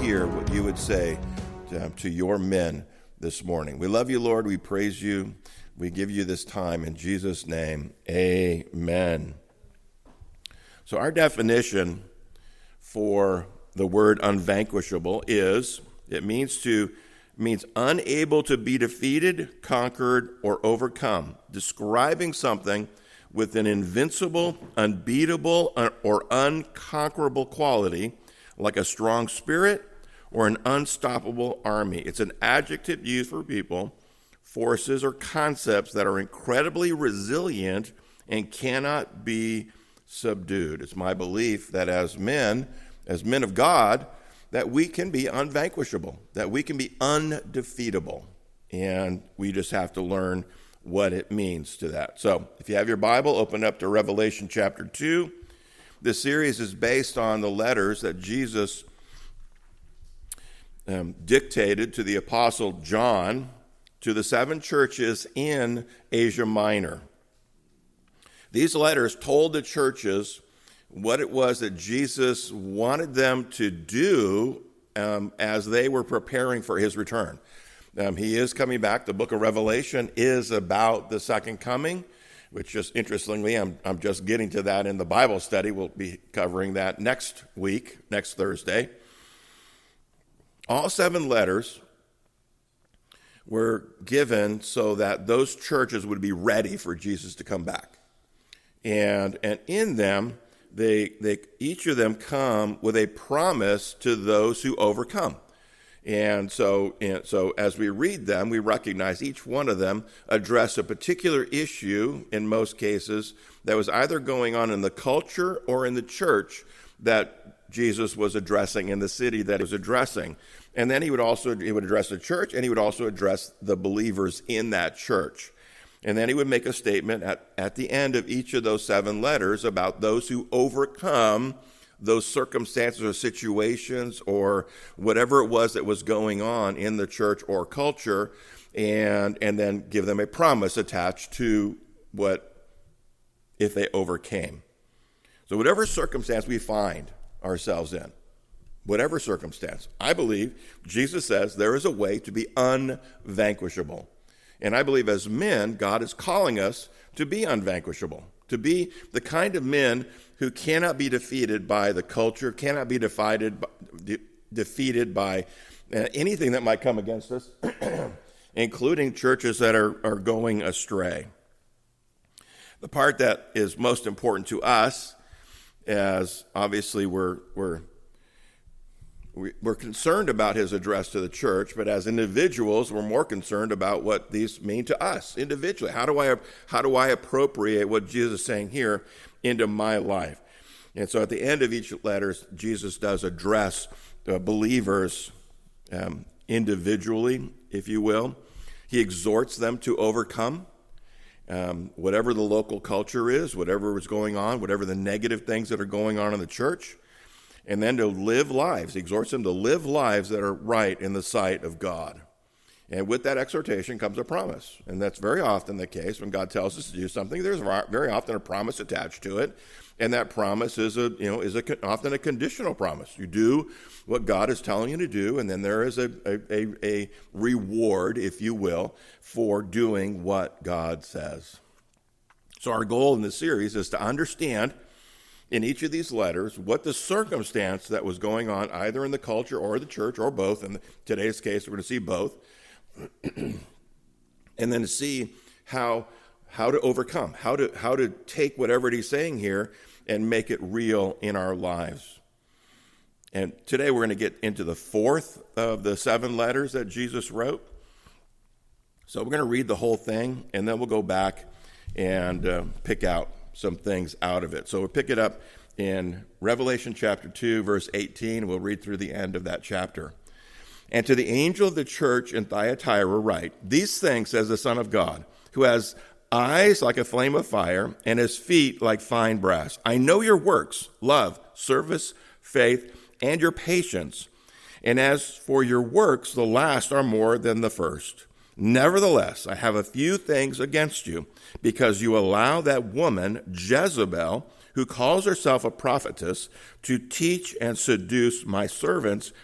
hear what you would say to your men this morning. We love you, Lord. We praise you. We give you this time in Jesus' name. Amen. So our definition for the word unvanquishable is, it means unable to be defeated, conquered, or overcome, describing something with an invincible, unbeatable, or unconquerable quality, like a strong spirit or an unstoppable army. It's an adjective used for people, forces, or concepts that are incredibly resilient and cannot be subdued. It's my belief that as men of God, that we can be unvanquishable, that we can be undefeatable, and we just have to learn what it means to that. So if you have your Bible, open up to Revelation chapter 2. This series is based on the letters that Jesus dictated to the Apostle John to the 7 churches in Asia Minor. These letters told the churches what it was that Jesus wanted them to do as they were preparing for his return. He is coming back. The book of Revelation is about the second coming, which just interestingly, I'm just getting to that in the Bible study. We'll be covering that next week, next Thursday. All 7 letters were given so that those churches would be ready for Jesus to come back. And in them, they each of them come with a promise to those who overcome. And so as we read them, we recognize each one of them address a particular issue, in most cases, that was either going on in the culture or in the church that Jesus was addressing, in the city that he was addressing. And then he would address the church, and he would also address the believers in that church. And then he would make a statement at the end of each of those 7 letters about those who overcome those circumstances or situations or whatever it was that was going on in the church or culture, and then give them a promise attached to what if they overcame. So whatever circumstance we find ourselves in, whatever circumstance, I believe Jesus says there is a way to be unvanquishable. And I believe as men, God is calling us to be unvanquishable, to be the kind of men who cannot be defeated by the culture, cannot be defeated by anything that might come against us, including churches that are going astray. The part that is most important to us, as obviously we're concerned about his address to the church, but as individuals, we're more concerned about what these mean to us individually. How do I appropriate what Jesus is saying here into my life? And so at the end of each letter, Jesus does address believers individually, if you will. He exhorts them to overcome whatever the local culture is, whatever is going on, whatever the negative things that are going on in the church. And then to live lives. He exhorts them to live lives that are right in the sight of God. And with that exhortation comes a promise. And that's very often the case when God tells us to do something. There's very often a promise attached to it. And that promise is often a conditional promise. You do what God is telling you to do, and then there is a reward, if you will, for doing what God says. So our goal in this series is to understand in each of these letters what the circumstance that was going on either in the culture or the church or both. In today's case, we're going to see both. And then to see how to overcome, how to take whatever he's saying here and make it real in our lives. And today we're going to get into the 4th of the 7 letters that Jesus wrote. So we're going to read the whole thing, and then we'll go back and pick out some things out of it. So we'll pick it up in Revelation chapter 2, verse 18. We'll read through the end of that chapter. And to the angel of the church in Thyatira write, "These things says the Son of God, who has eyes like a flame of fire and his feet like fine brass. I know your works, love, service, faith, and your patience. And as for your works, the last are more than the first. Nevertheless, I have a few things against you, because you allow that woman, Jezebel, who calls herself a prophetess, to teach and seduce my servants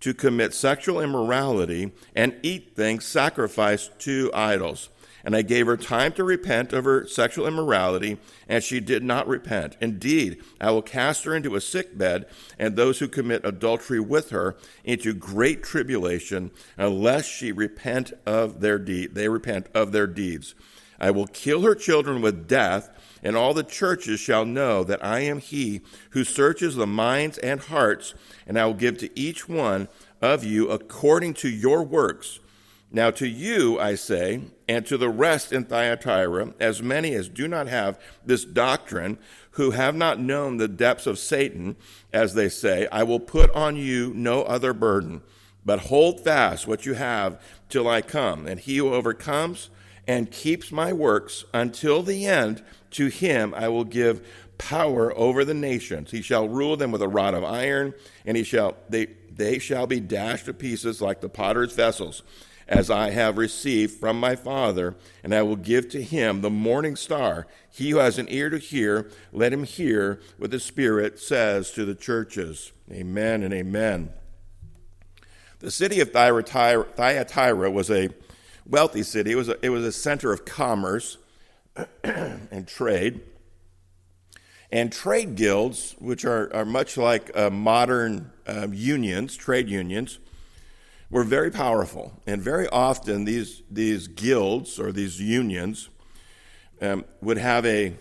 to commit sexual immorality and eat things sacrificed to idols. And I gave her time to repent of her sexual immorality, and she did not repent. Indeed, I will cast her into a sickbed, and those who commit adultery with her into great tribulation, unless she repent of their they repent of their deeds. I will kill her children with death, and all the churches shall know that I am he who searches the minds and hearts, and I will give to each one of you according to your works. Now to you, I say, and to the rest in Thyatira, as many as do not have this doctrine, who have not known the depths of Satan, as they say, I will put on you no other burden, but hold fast what you have till I come. And he who overcomes and keeps my works until the end, to him I will give power over the nations. He shall rule them with a rod of iron, and they shall be dashed to pieces like the potter's vessels, as I have received from my Father, and I will give to him the morning star. He who has an ear to hear, let him hear what the Spirit says to the churches. Amen and amen. The city of Thyatira was a wealthy city. It was a center of commerce and trade. And trade guilds, which are much like modern unions, trade unions, were very powerful. And very often these guilds or these unions would have a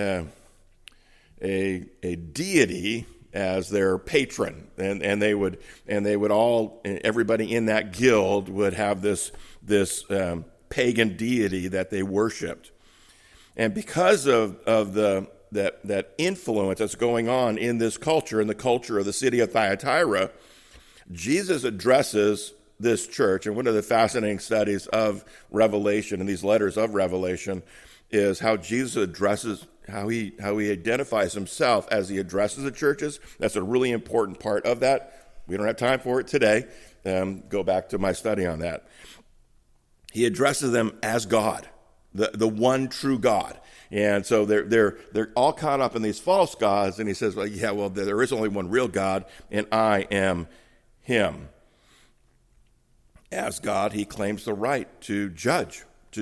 deity as their patron, and they would all, everybody in that guild would have this pagan deity that they worshipped. And because of that influence that's going on in this culture, in the culture of the city of Thyatira, Jesus addresses this church. And one of the fascinating studies of Revelation and these letters of Revelation is how Jesus addresses, how he identifies himself as he addresses the churches. That's a really important part of that. We don't have time for it today. Go back to my study on that. He addresses them as God, the one true God. And so they're all caught up in these false gods. And he says, well, there is only one real God, and I am him. As God, he claims the right to judge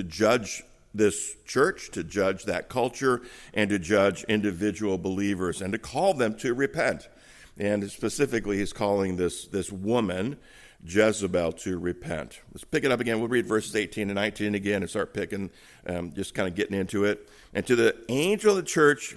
this church, to judge that culture, and to judge individual believers, and to call them to repent. And specifically, he's calling this woman, Jezebel, to repent. Let's pick it up again. We'll read verses 18 and 19 again and start picking, just kind of getting into it. And to the angel of the church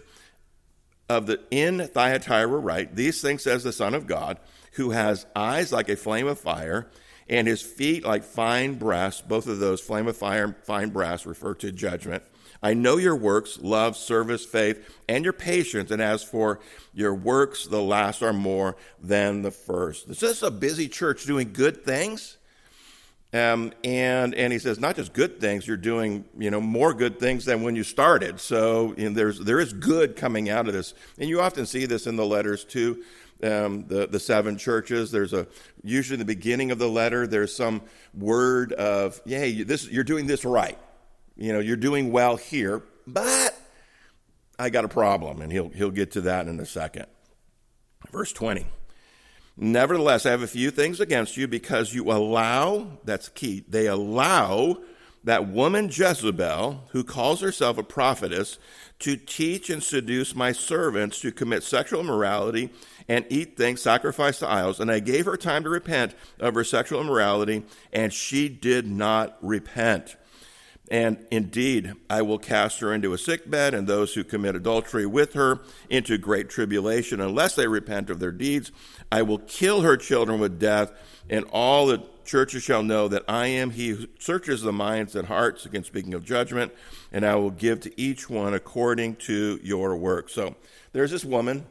in Thyatira write, these things says the Son of God, who has eyes like a flame of fire, and his feet like fine brass. Both of those, flame of fire and fine brass, refer to judgment. I know your works, love, service, faith, and your patience, and as for your works, the last are more than the first. Is this a busy church doing good things? And he says, not just good things, you're doing, more good things than when you started. So there is good coming out of this. And you often see this in the letters to the seven churches. There's usually in the beginning of the letter, there's some word of, hey, you're doing this right. You're doing well here, but I got a problem. And he'll get to that in a second. Verse 20. Nevertheless, I have a few things against you, because you allow, that's key, they allow that woman Jezebel, who calls herself a prophetess, to teach and seduce my servants to commit sexual immorality and eat things sacrificed to idols. And I gave her time to repent of her sexual immorality, and she did not repent. And indeed, I will cast her into a sickbed, and those who commit adultery with her into great tribulation, unless they repent of their deeds. I will kill her children with death, and all the churches shall know that I am he who searches the minds and hearts, again speaking of judgment, and I will give to each one according to your work. So there's this woman,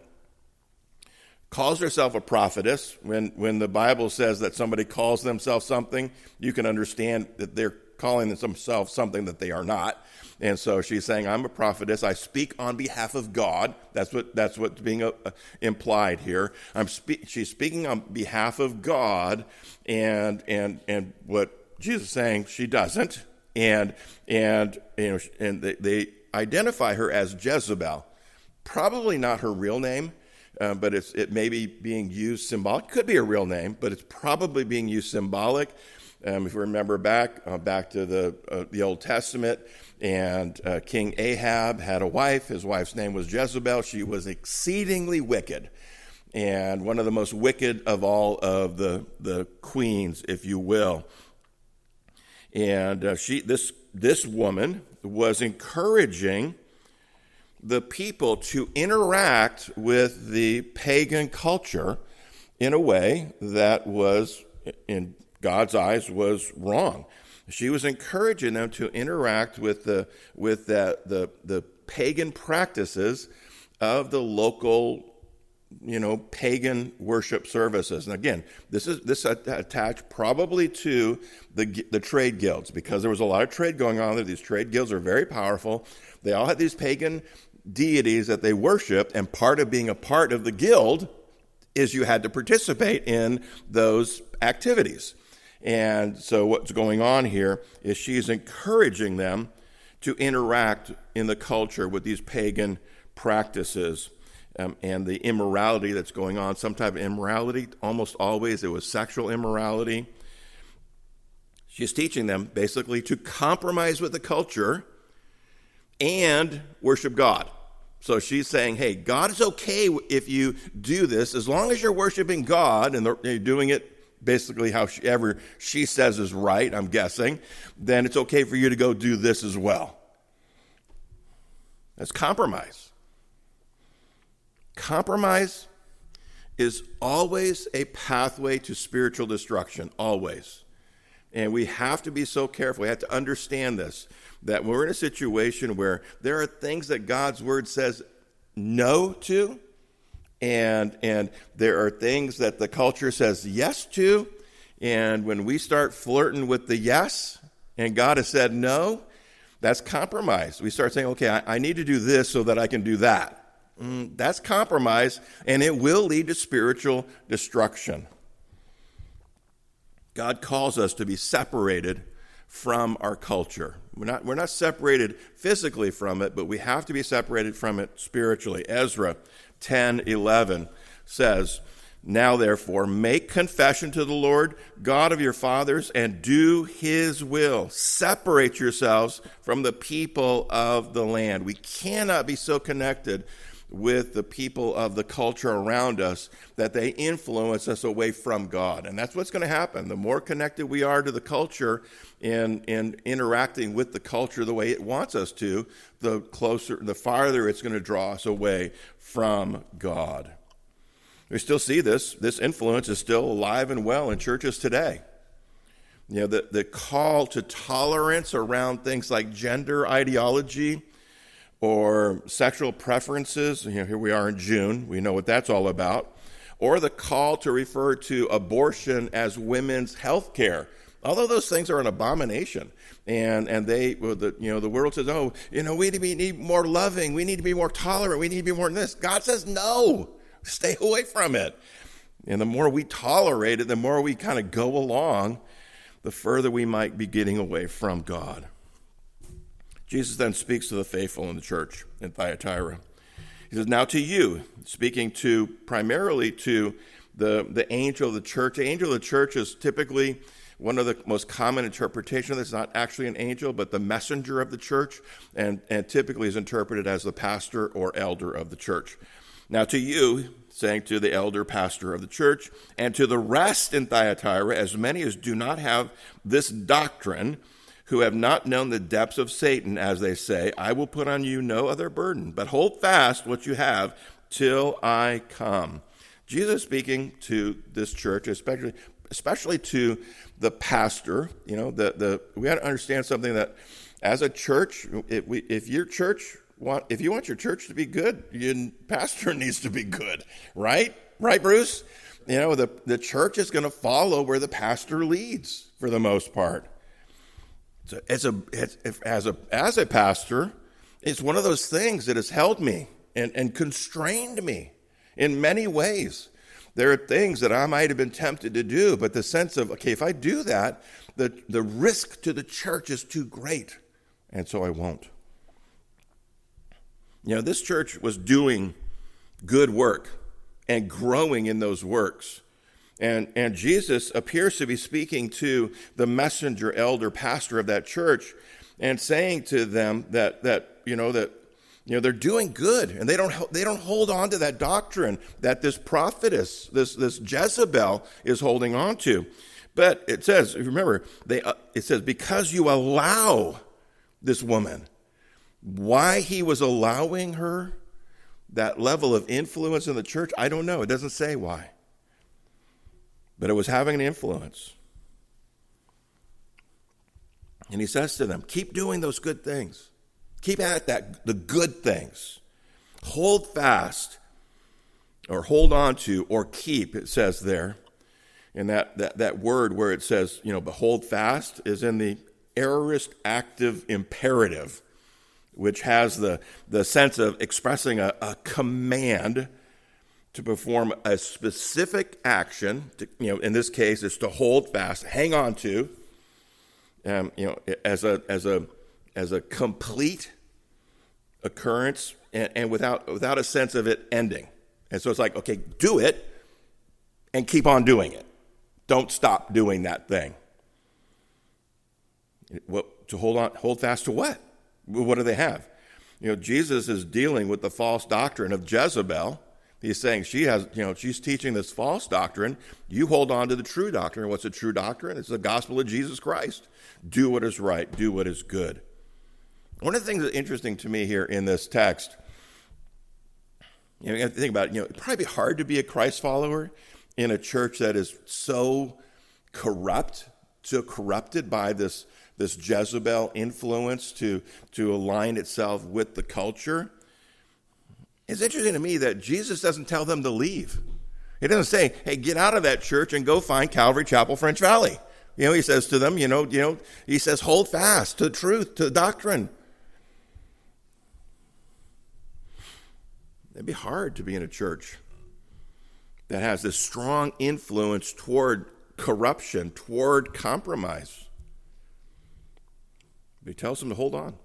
calls herself a prophetess. When the Bible says that somebody calls themselves something, you can understand that they're calling themselves something that they are not. And so she's saying, I'm a prophetess. I speak on behalf of God. That's what's being implied here. She's speaking on behalf of God, and what Jesus is saying, she doesn't. And they identify her as Jezebel. Probably not her real name. but it may be being used symbolic. Could be a real name, but it's probably being used symbolic. If you remember back to the Old Testament, and King Ahab had a wife. His wife's name was Jezebel. She was exceedingly wicked, and one of the most wicked of all of the queens, if you will. And this woman was encouraging the people to interact with the pagan culture in a way that was, in God's eyes, was wrong. She was encouraging them to interact with the pagan practices of the local, pagan worship services. And again, this attached probably to the trade guilds, because there was a lot of trade going on there. These trade guilds are very powerful. They all had these pagan deities that they worshiped, and part of being a part of the guild is you had to participate in those activities. And so what's going on here is she's encouraging them to interact in the culture with these pagan practices and the immorality that's going on, some type of immorality. Almost always it was sexual immorality. She's teaching them basically to compromise with the culture and worship God. So she's saying, hey, God is okay if you do this, as long as you're worshiping God and you're doing it basically however she says is right, I'm guessing, then it's okay for you to go do this as well. That's compromise. Compromise is always a pathway to spiritual destruction, always. And we have to be so careful. We have to understand this, that when we're in a situation where there are things that God's word says no to, and there are things that the culture says yes to, and when we start flirting with the yes, and God has said no, that's compromise. We start saying, okay, I need to do this so that I can do that. That's compromise, and it will lead to spiritual destruction. God calls us to be separated from our culture. We're not separated physically from it, but we have to be separated from it spiritually. Ezra 10:11 says, now therefore make confession to the Lord God of your fathers and do his will. Separate yourselves from the people of the land. We cannot be so connected with the people of the culture around us that they influence us away from God. And that's what's going to happen. The more connected we are to the culture and interacting with the culture the way it wants us to, the farther it's going to draw us away from God. We still see this influence is still alive and well in churches today. The call to tolerance around things like gender ideology or sexual preferences. Here we are in June. We know what that's all about. Or the call to refer to abortion as women's health care. Although those things are an abomination. And the world says, we need more loving. We need to be more tolerant. We need to be more this. God says, no, stay away from it. And the more we tolerate it, the more we kind of go along, the further we might be getting away from God. Jesus then speaks to the faithful in the church in Thyatira. He says, now to you, speaking primarily to the angel of the church. The angel of the church is typically one of the most common interpretations. It's not actually an angel, but the messenger of the church, and typically is interpreted as the pastor or elder of the church. Now to you, saying to the elder pastor of the church, and to the rest in Thyatira, as many as do not have this doctrine, who have not known the depths of Satan, as they say, I will put on you no other burden, but hold fast what you have till I come. Jesus speaking to this church, especially to the pastor. We have to understand something, that as a church, if you want your church to be good, your pastor needs to be good, right? Right, Bruce? The church is going to follow where the pastor leads for the most part. So as a pastor, it's one of those things that has held me and constrained me in many ways. There are things that I might have been tempted to do, but the sense of, okay, if I do that, the risk to the church is too great, and so I won't. This church was doing good work. and growing in those works. And Jesus appears to be speaking to the messenger, elder, pastor of that church, and saying to them that they're doing good, and they don't hold on to that doctrine that this prophetess, this Jezebel, is holding on to. But it says, remember, it says, because you allow this woman. Why he was allowing her that level of influence in the church, I don't know. It doesn't say why. But it was having an influence. And he says to them, keep doing those good things. Keep at that, the good things. Hold fast, or hold on to, or keep, it says there. And that word where it says, but hold fast is in the aorist active imperative, which has the sense of expressing a command to perform a specific action. In this case, it's to hold fast, hang on to, as a complete occurrence, and without a sense of it ending. And so it's like, okay, do it and keep on doing it. Don't stop doing that thing. To hold fast to what? What do they have? Jesus is dealing with the false doctrine of Jezebel. He's saying she's teaching this false doctrine. You hold on to the true doctrine. What's the true doctrine? It's the gospel of Jesus Christ. Do what is right. Do what is good. One of the things that's interesting to me here in this text, you have to think about it. It'd probably be hard to be a Christ follower in a church that is so corrupted by this Jezebel influence to align itself with the culture. It's interesting to me that Jesus doesn't tell them to leave. He doesn't say, hey, get out of that church and go find Calvary Chapel, French Valley. He says to them, he says, hold fast to the truth, to the doctrine. It'd be hard to be in a church that has this strong influence toward corruption, toward compromise. But he tells them to hold on.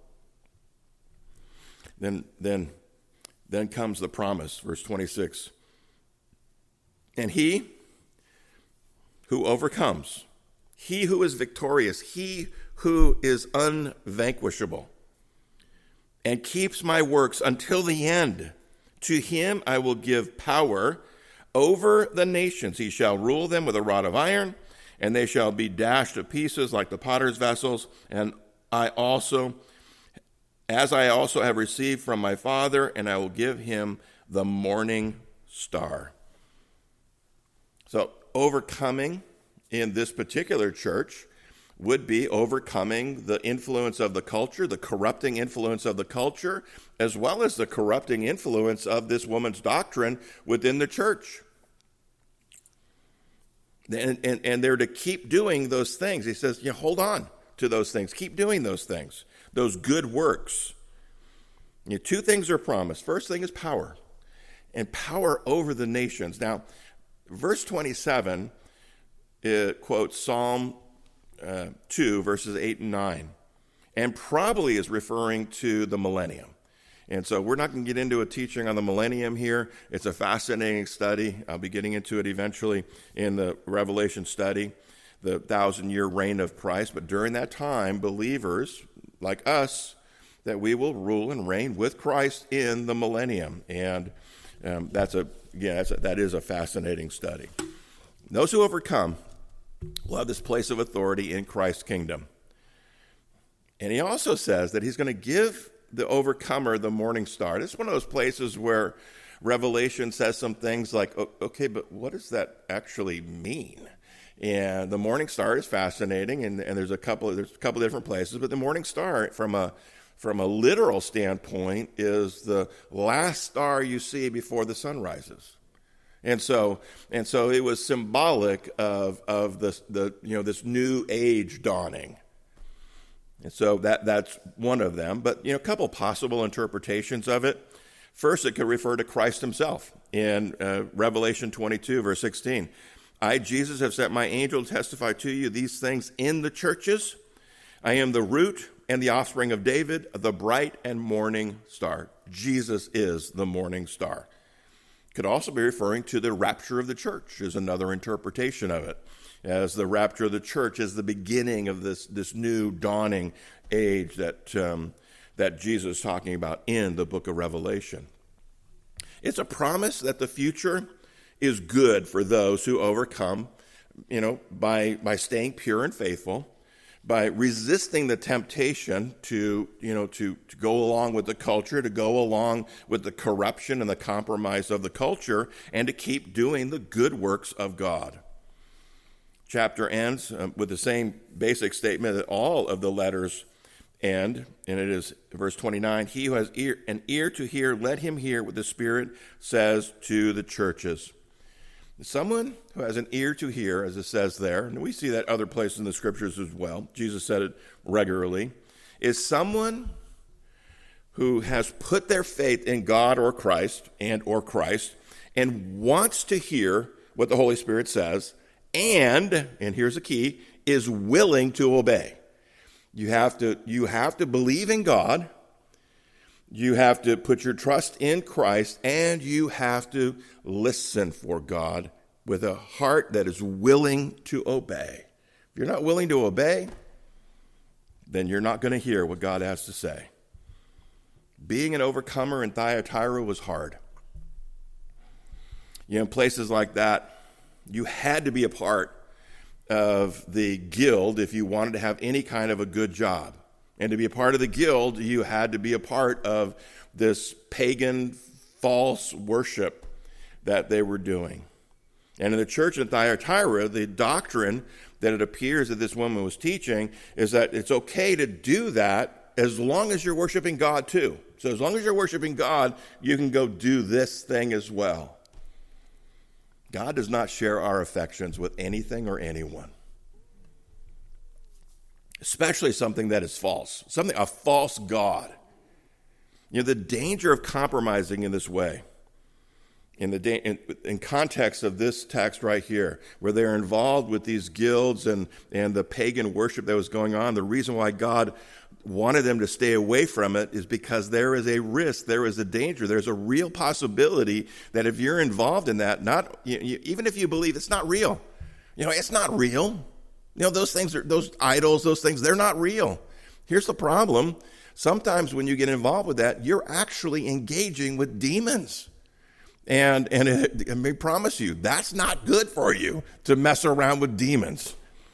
Then comes the promise, verse 26. And he who overcomes, he who is victorious, he who is unvanquishable, and keeps my works until the end, to him I will give power over the nations. He shall rule them with a rod of iron, and they shall be dashed to pieces like the potter's vessels. And I also have received from my Father, and I will give him the morning star. So overcoming in this particular church would be overcoming the influence of the culture, the corrupting influence of the culture, as well as the corrupting influence of this woman's doctrine within the church. And they're to keep doing those things. He says, hold on to those things. Keep doing those things, those good works. Two things are promised. First thing is power, and power over the nations. Now, verse 27, it quotes Psalm 2, verses 8 and 9, and probably is referring to the millennium. And so we're not going to get into a teaching on the millennium here. It's a fascinating study. I'll be getting into it eventually in the Revelation study, the 1,000-year reign of Christ. But during that time, believers like us, that we will rule and reign with Christ in the millennium. And that is a fascinating study. Those who overcome will have this place of authority in Christ's kingdom. And he also says that he's going to give the overcomer the morning star. This is one of those places where Revelation says some things like, okay, but what does that actually mean? And the morning star is fascinating, and there's a couple different places, but the morning star from a literal standpoint is the last star you see before the sun rises. And so it was symbolic of this new age dawning. And so that's one of them. But a couple possible interpretations of it. First, it could refer to Christ himself in Revelation 22, verse 16. I, Jesus, have sent my angel to testify to you these things in the churches. I am the root and the offspring of David, the bright and morning star. Jesus is the morning star. Could also be referring to the rapture of the church is another interpretation of it, as the rapture of the church is the beginning of this new dawning age that Jesus is talking about in the book of Revelation. It's a promise that the future is good for those who overcome, by staying pure and faithful, by resisting the temptation to go along with the culture, to go along with the corruption and the compromise of the culture, and to keep doing the good works of God. Chapter ends with the same basic statement that all of the letters end, and it is verse 29, he who has an ear to hear, let him hear what the Spirit says to the churches. Someone who has an ear to hear, as it says there, and we see that other places in the scriptures as well, Jesus said it regularly, is someone who has put their faith in God or Christ and wants to hear what the Holy Spirit says, and here's the key, is willing to obey. You have to believe in God, you have to put your trust in Christ, and you have to listen for God with a heart that is willing to obey. If you're not willing to obey, then you're not going to hear what God has to say. Being an overcomer in Thyatira was hard. In places like that, you had to be a part of the guild if you wanted to have any kind of a good job. And to be a part of the guild, you had to be a part of this pagan false worship that they were doing. And in the church in Thyatira, the doctrine that it appears that this woman was teaching is that it's okay to do that as long as you're worshiping God too. So as long as you're worshiping God, you can go do this thing as well. God does not share our affections with anything or anyone, especially something that is false, a false God. The danger of compromising in this way, in context of this text right here, where they're involved with these guilds and the pagan worship that was going on, the reason why God wanted them to stay away from it is because there is a risk, there is a danger, there's a real possibility that if you're involved in that, even if you believe it's not real, it's not real. Those things those idols, those things, they're not real. Here's the problem. Sometimes when you get involved with that, you're actually engaging with demons. And let me promise you, that's not good for you to mess around with demons.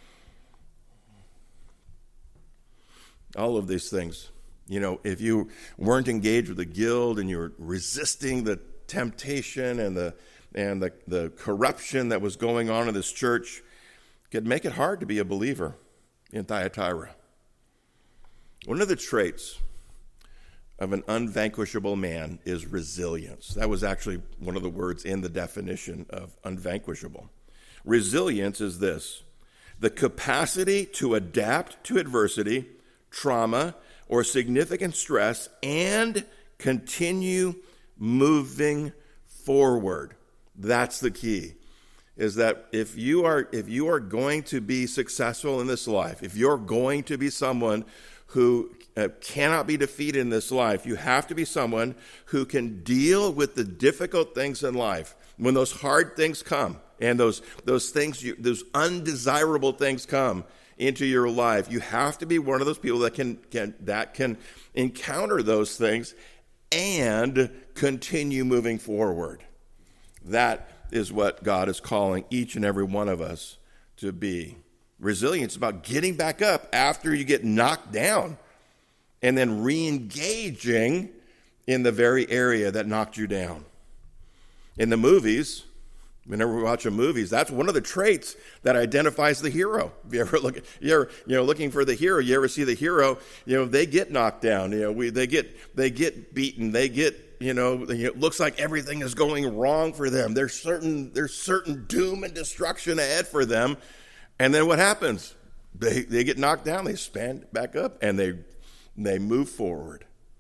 All of these things, if you weren't engaged with the guild and you were resisting the temptation and the corruption that was going on in this church, it could make it hard to be a believer in Thyatira. One of the traits of an unvanquishable man is resilience. That was actually one of the words in the definition of unvanquishable. Resilience is this: the capacity to adapt to adversity, trauma, or significant stress and continue moving forward. That's the key. Is that if you are going to be successful in this life, if you're going to be someone who cannot be defeated in this life, you have to be someone who can deal with the difficult things in life. When those hard things come and those those undesirable things come into your life, you have to be one of those people that can encounter those things and continue moving forward. That is what God is calling each and every one of us to be. Resilience is about getting back up after you get knocked down and then re-engaging in the very area that knocked you down. In the movies, whenever we watch movies, that's one of the traits that identifies the hero. If you ever looking for the hero, you ever see the hero, they get knocked down, they get beaten, they get, it looks like everything is going wrong for them. There's certain doom and destruction ahead for them. And then what happens? They get knocked down, they stand back up, and they move forward.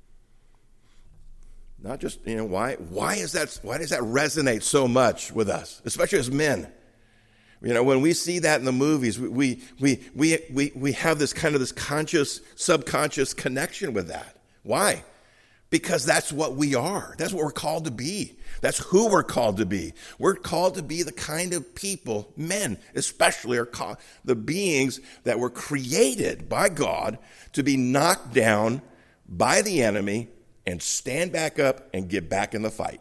Not just, why does that resonate so much with us, especially as men? When we see that in the movies, we have this kind of this subconscious connection with that. Why? because that's what we are. That's what we're called to be. That's who we're called to be. We're called to be the kind of people, men especially, are called the beings that were created by God to be knocked down by the enemy and stand back up and get back in the fight.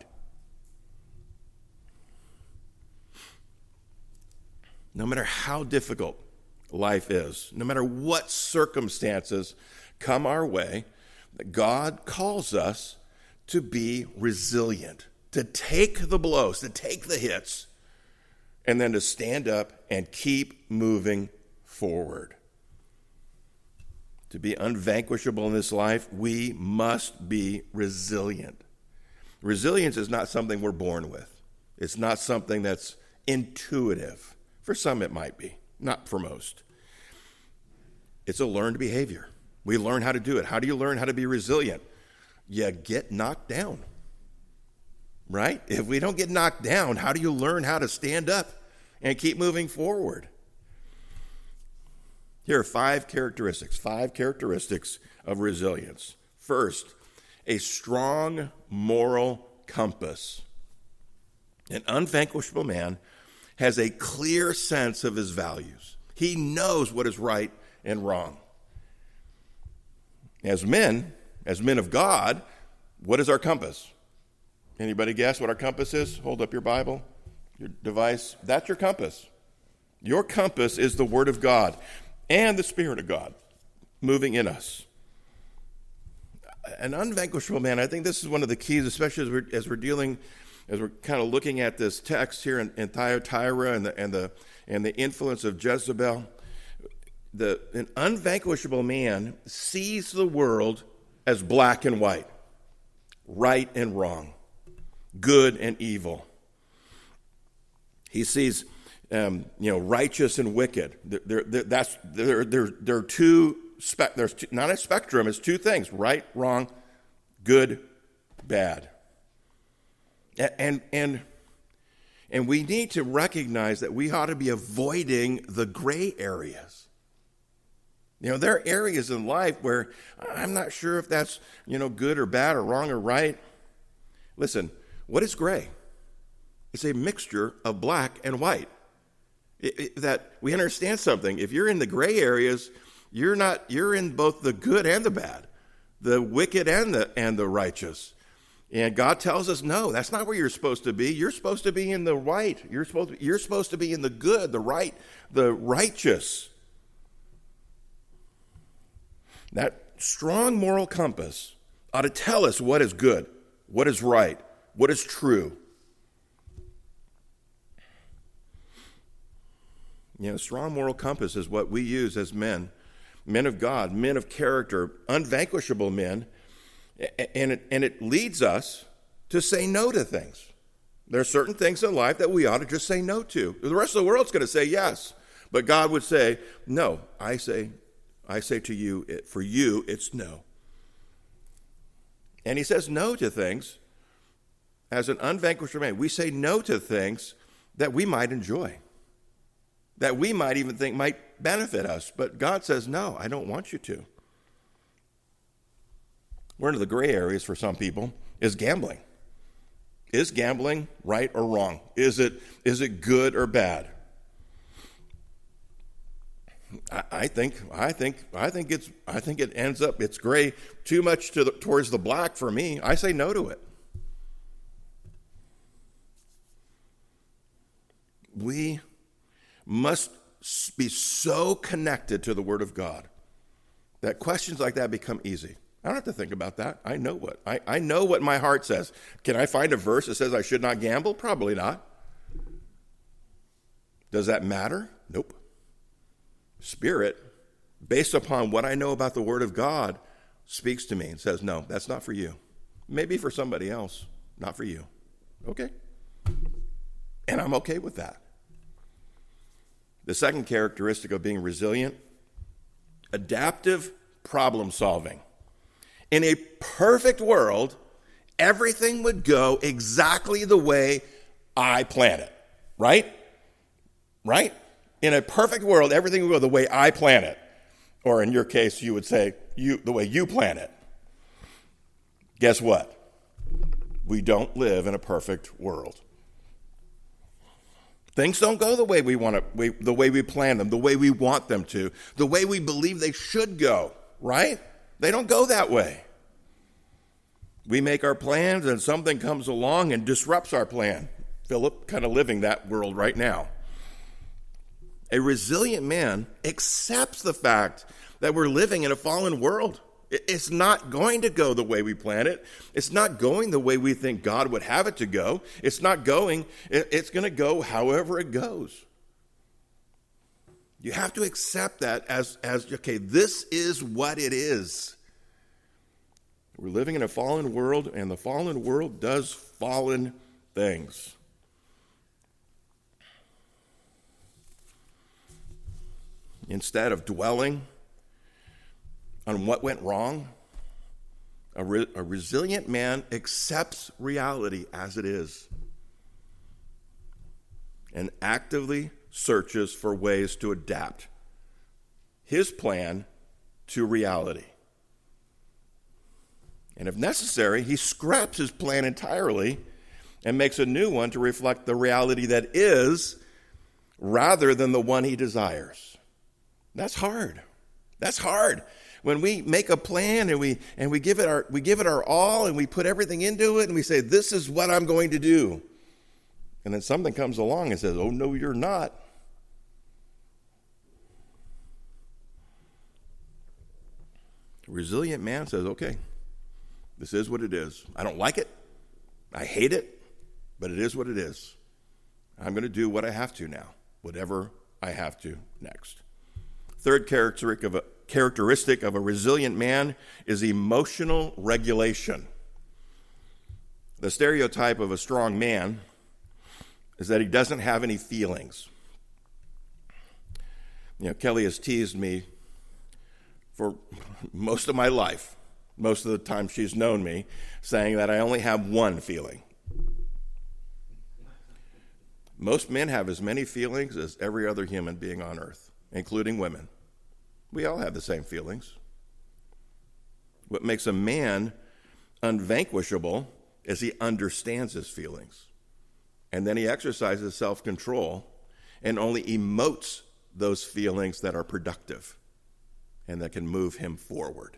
No matter how difficult life is, no matter what circumstances come our way, God calls us to be resilient, to take the blows, to take the hits, and then to stand up and keep moving forward. To be unvanquishable in this life, we must be resilient. Resilience is not something we're born with. It's not something that's intuitive. For some it might be, not for most. It's a learned behavior. We learn how to do it. How do you learn how to be resilient? You get knocked down, right? If we don't get knocked down, how do you learn how to stand up and keep moving forward? Here are five characteristics of resilience. First, a strong moral compass. An unvanquishable man has a clear sense of his values. He knows what is right and wrong. As men of God, what is our compass? Anybody guess what our compass is? Hold up your Bible, your device. That's your compass. Your compass is the Word of God and the Spirit of God moving in us. An unvanquishable man, I think this is one of the keys, especially as we're kind of looking at this text here in Thyatira and the influence of Jezebel. An unvanquishable man sees the world as black and white, right and wrong, good and evil. He sees, righteous and wicked. There's not a spectrum. It's two things: right, wrong, good, bad. And we need to recognize that we ought to be avoiding the gray areas. There are areas in life where I'm not sure if that's, good or bad or wrong or right. Listen, what is gray? It's a mixture of black and white. That we understand something. If you're in the gray areas, you're in both the good and the bad, the wicked and the righteous. And God tells us, no, that's not where you're supposed to be. You're supposed to be in the right. You're supposed to be in the good, the right, the righteous. That strong moral compass ought to tell us what is good, what is right, what is true. Strong moral compass is what we use as men of God, men of character, unvanquishable men, and it leads us to say no to things. There are certain things in life that we ought to just say no to. The rest of the world's going to say yes, but God would say, no, I say to you, for you, it's no. And he says no to things as an unvanquished man. We say no to things that we might enjoy, that we might even think might benefit us. But God says, no, I don't want you to. One of the gray areas for some people is gambling. Is gambling right or wrong? Is it good or bad? I think it ends up, it's gray too much towards the black for me. I say no to it. We must be so connected to the Word of God that questions like that become easy. I don't have to think about that. I know what my heart says. Can I find a verse that says I should not gamble? Probably not. Does that matter? Nope. Spirit, based upon what I know about the Word of God, speaks to me and says, no, that's not for you. Maybe for somebody else, not for you. Okay. And I'm okay with that. The second characteristic of being resilient, adaptive problem solving. In a perfect world, everything would go exactly the way I plan it, right? Right? In a perfect world, everything would go the way I plan it. Or in your case, you would say the way you plan it. Guess what? We don't live in a perfect world. Things don't go the way we want to, the way we plan them, the way we want them to, the way we believe they should go, right? They don't go that way. We make our plans and something comes along and disrupts our plan. Philip kind of living that world right now. A resilient man accepts the fact that we're living in a fallen world. It's not going to go the way we plan it. It's not going the way we think God would have it to go. It's not going, it's going to go however it goes. You have to accept that as okay, this is what it is. We're living in a fallen world, and the fallen world does fallen things. Instead of dwelling on what went wrong, a resilient man accepts reality as it is and actively searches for ways to adapt his plan to reality. And if necessary, he scraps his plan entirely and makes a new one to reflect the reality that is rather than the one he desires. That's hard. That's hard. When we make a plan and we give it our all and we put everything into it and we say, this is what I'm going to do. And then something comes along and says, oh, no, you're not. A resilient man says, okay, this is what it is. I don't like it. I hate it, but it is what it is. I'm going to do what I have to now, whatever I have to next. Third characteristic of a resilient man is emotional regulation. The stereotype of a strong man is that he doesn't have any feelings. You know, Kelly has teased me for most of my life, most of the time she's known me, saying that I only have one feeling. Most men have as many feelings as every other human being on earth, including women. We all have the same feelings. What makes a man unvanquishable is he understands his feelings. And then he exercises self-control and only emotes those feelings that are productive and that can move him forward.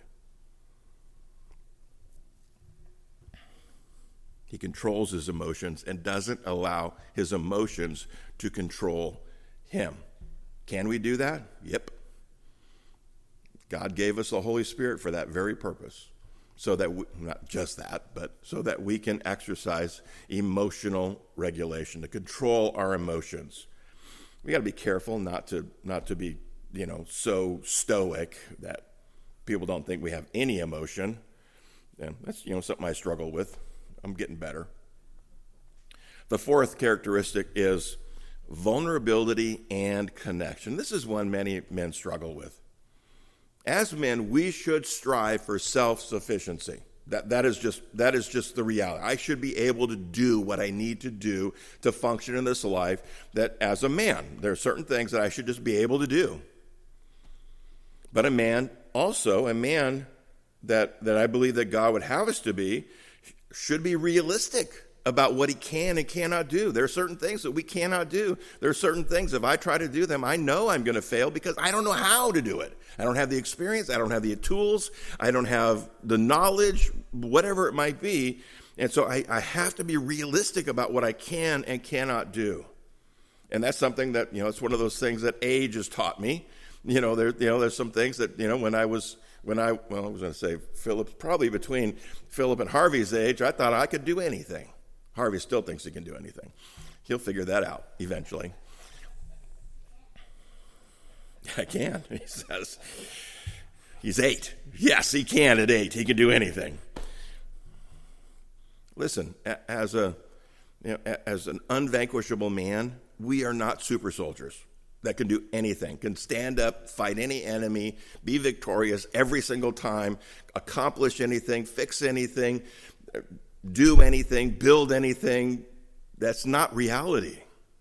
He controls his emotions and doesn't allow his emotions to control him. Can we do that? Yep. God gave us the Holy Spirit for that very purpose, so that not just that, but so that we can exercise emotional regulation, to control our emotions. We got to be careful not to be, so stoic that people don't think we have any emotion. And that's, something I struggle with. I'm getting better. The fourth characteristic is vulnerability and connection. This is one many men struggle with. As men, we should strive for self-sufficiency. That is just the reality. I should be able to do what I need to do to function in this life. That as a man, there are certain things that I should just be able to do. But a man that I believe that God would have us to be, should be realistic about what he can and cannot do. There are certain things that we cannot do. There are certain things, if I try to do them, I know I'm going to fail because I don't know how to do it. I don't have the experience. I don't have the tools. I don't have the knowledge, whatever it might be. And so I have to be realistic about what I can and cannot do. And that's something that, it's one of those things that age has taught me. There's some things that, I was going to say Philip, probably between Philip and Harvey's age, I thought I could do anything. Harvey still thinks he can do anything. He'll figure that out eventually. I can, he says. He's 8. Yes, he can at 8. He can do anything. Listen, as an unvanquishable man, we are not super soldiers that can do anything, can stand up, fight any enemy, be victorious every single time, accomplish anything, fix anything, do anything, build anything. That's not reality.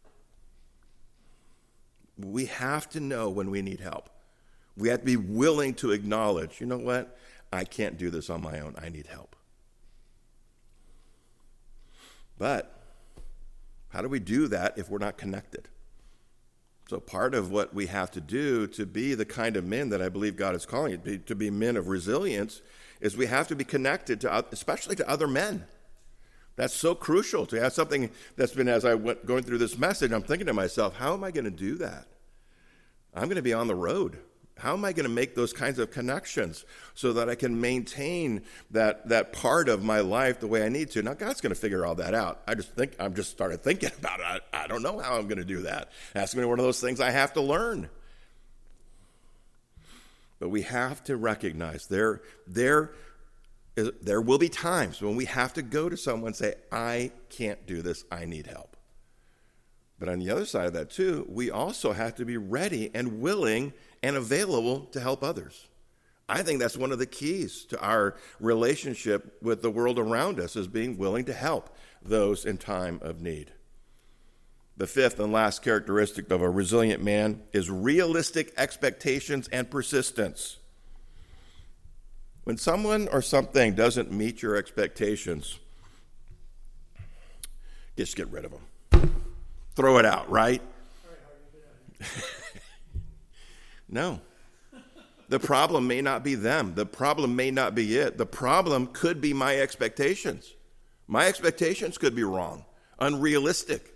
We have to know when we need help. We have to be willing to acknowledge, you know what? I can't do this on my own. I need help. But how do we do that if we're not connected? So part of what we have to do to be the kind of men that I believe God is calling it, to be men of resilience, is we have to be connected to, especially to other men. That's so crucial to have something that's been, as I went going through this message, I'm thinking to myself, how am I going to do that? I'm going to be on the road. How am I going to make those kinds of connections so that I can maintain that part of my life the way I need to? Now, God's going to figure all that out. I'm just started thinking about it. I don't know how I'm going to do that. That's going to be one of those things I have to learn. But we have to recognize there will be times when we have to go to someone and say, I can't do this. I need help. But on the other side of that, too, we also have to be ready and willing and available to help others. I think that's one of the keys to our relationship with the world around us, is being willing to help those in time of need. The fifth and last characteristic of a resilient man is realistic expectations and persistence. When someone or something doesn't meet your expectations, just get rid of them. Throw it out, right? No. The problem may not be them. The problem may not be it. The problem could be my expectations. My expectations could be wrong, unrealistic.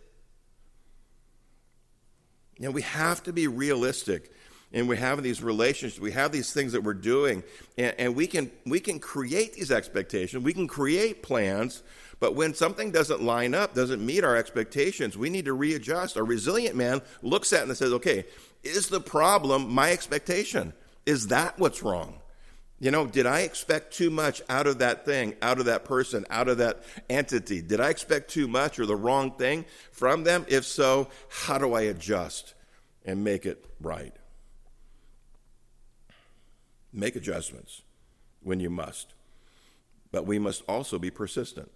You know, we have to be realistic. And we have these relationships, we have these things that we're doing, and we can create these expectations, we can create plans, but when something doesn't line up, doesn't meet our expectations, we need to readjust. A resilient man looks at it and says, okay, is the problem my expectation? Is that what's wrong? You know, did I expect too much out of that thing, out of that person, out of that entity? Did I expect too much or the wrong thing from them? If so, how do I adjust and make it right? Make adjustments when you must, but we must also be persistent.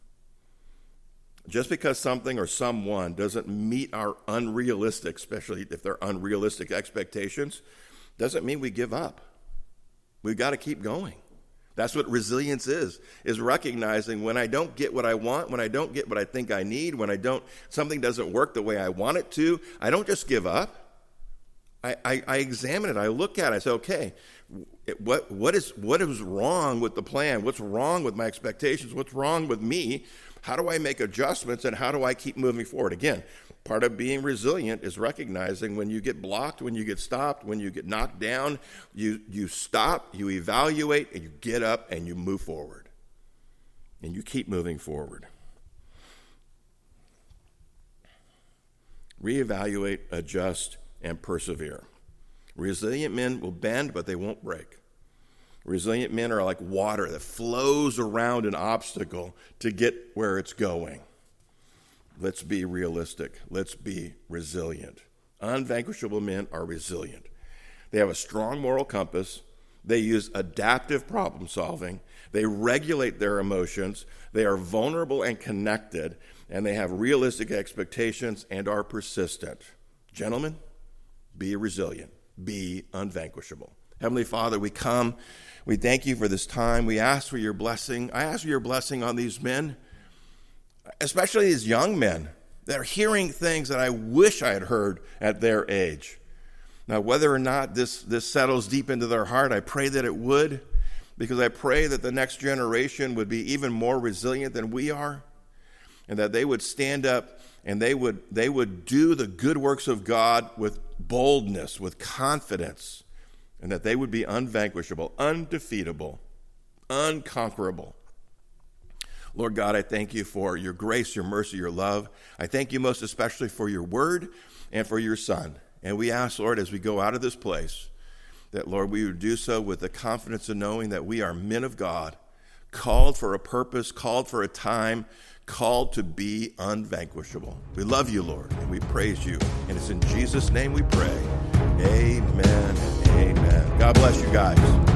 Just because something or someone doesn't meet our unrealistic, especially if they're unrealistic expectations, doesn't mean we give up. We've got to keep going. That's what resilience is recognizing when I don't get what I want, when I don't get what I think I need, when something doesn't work the way I want it to, I don't just give up. I examine it. I look at it. I say, okay, what is wrong with the plan? What's wrong with my expectations? What's wrong with me? How do I make adjustments, and how do I keep moving forward? Again, part of being resilient is recognizing when you get blocked, when you get stopped, when you get knocked down, you stop, you evaluate, and you get up and you move forward. And you keep moving forward. Reevaluate, adjust, and persevere. Resilient men will bend, but they won't break. Resilient men are like water that flows around an obstacle to get where it's going. Let's be realistic. Let's be resilient. Unvanquishable men are resilient. They have a strong moral compass. They use adaptive problem solving. They regulate their emotions. They are vulnerable and connected, and they have realistic expectations and are persistent. Gentlemen, be resilient. Be unvanquishable. Heavenly Father, we come. We thank you for this time. We ask for your blessing. I ask for your blessing on these men, especially these young men that are hearing things that I wish I had heard at their age. Now, whether or not this settles deep into their heart, I pray that it would, because I pray that the next generation would be even more resilient than we are, and that they would stand up and they would do the good works of God with boldness, with confidence, and that they would be unvanquishable, undefeatable, unconquerable. Lord God, I thank you for your grace, your mercy, your love. I thank you most especially for your word and for your Son. And we ask, Lord, as we go out of this place, that, Lord, we would do so with the confidence of knowing that we are men of God, called for a purpose, called for a time, called to be unvanquishable. We love you, Lord, and we praise you. And it's in Jesus' name we pray. Amen and amen. God bless you guys.